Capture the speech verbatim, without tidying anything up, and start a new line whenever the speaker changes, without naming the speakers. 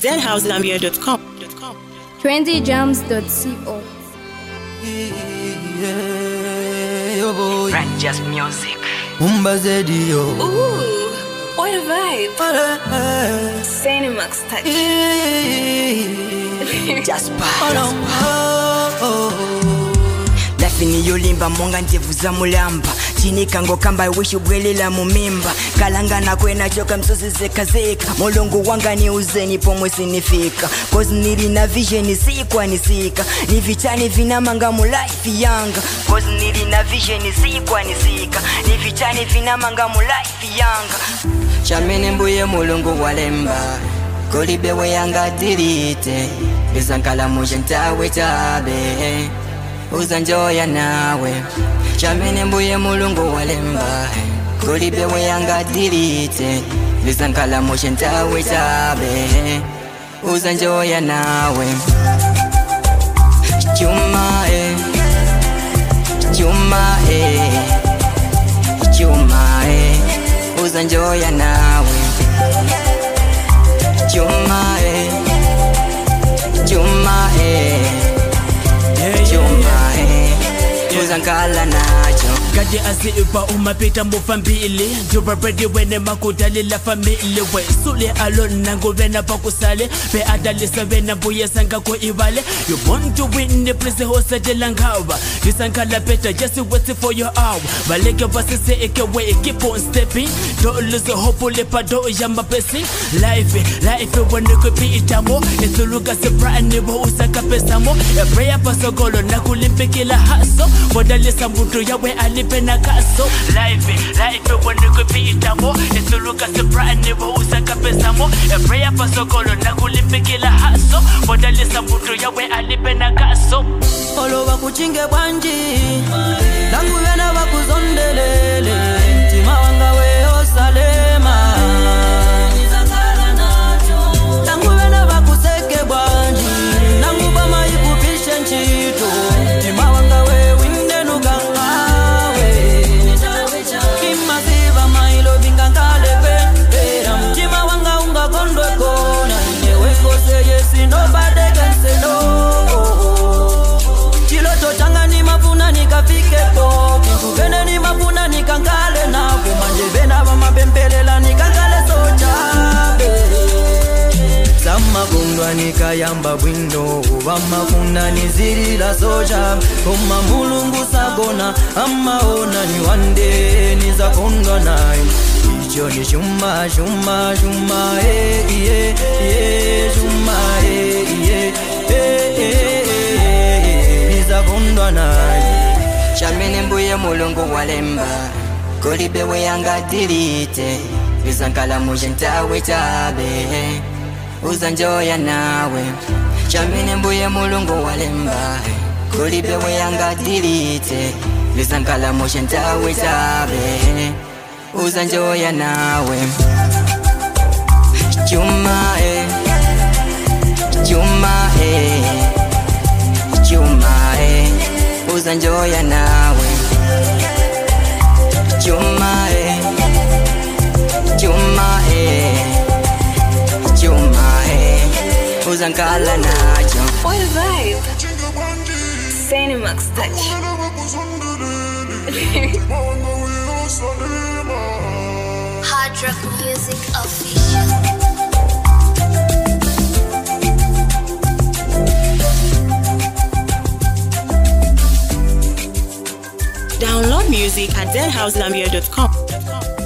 zen house zambia dot com.
trendy jams dot co.
Brand just music.
Umba Zedio.
Ooh, what a vibe. Cinemax touch.
Just pass. Lafini yolimba monga ntevuza mulamba chini kango kamba wishu bwelela mumimba kalanga na kwena choka msosi zeka zeka molongo wanga ni uzeni pomwe sinifika cause nili na vision sikwa nisika ni vichani vinamanga mu life yanga cause nili na vision sikwa nisika ni vichani vinamanga mu life yanga chamene mbuye molongo walemba kolibe we yanga dirite bizankala muje ntawe tabe uzanjoya nawe chamene mbuye mulungu walemba kolibe we yanga dirite bizankala muje ntawe tabe uzanjoya nawe chuma eh chuma eh chuma eh uzanjoya nawe chuma eh chuma eh chuma eh uzankala nacho
kade aziba umapita mufambili njoba ready wene makudali la family we sule alone nango vena pakusale be adalisa vena buye sanga ko ibale you want to win the place hosa de langawa disankala better just wait for your hour baleke basise eke we keep on stepping don't lose hope le pado yamba pesi life life when you could be itamo esuluka se brand new usaka pesa mo a prayer pasogolo nakulimpekela haso bodalisa mbuto yawe ali pena kaso life life when you could be itamo esuluka se brand new usaka pesa mo a prayer pasogolo nakulimpekela haso bodalisa mbuto yawe ali pena kaso
olo wakuchinge bwanji langu yana wakuzondelele tima wanga weo salema langu yana wakuseke bwanji langu bama ikupishe nchito tima wanga we winde nukangawe kimasiva mailo vingangale pera mtima wanga unga kondwe kona inewe kose yesi nobody can say no chiloto changa ni mafuna nikafike po kikuvene ni mafuna nikangale na kumanje vena vama bembelela nikangale sochabe sama kundwa nikayamba bwindo vamafuna nizirila socha koma mulungu sabona amaona ni wande niza kundwa naye icho ni shuma shuma shuma eh eh eh shuma eh eh eh kundwa naye
chamene mbuye mulungu walemba kolibe we yanga dirite bizankala muje ntawe tabe uzanjoya nawe chamene mbuye mulungu walemba kolibe we yanga dirite bizankala muje ntawe tabe uzanjoya nawe chuma eh chuma eh chuma eh uzanjoya nawe chuma eh chuma eh chuma eh uzankala nacho
What a vibe. Cinemax touch.
Hard rock music official.
Download music at zen house zambia dot com.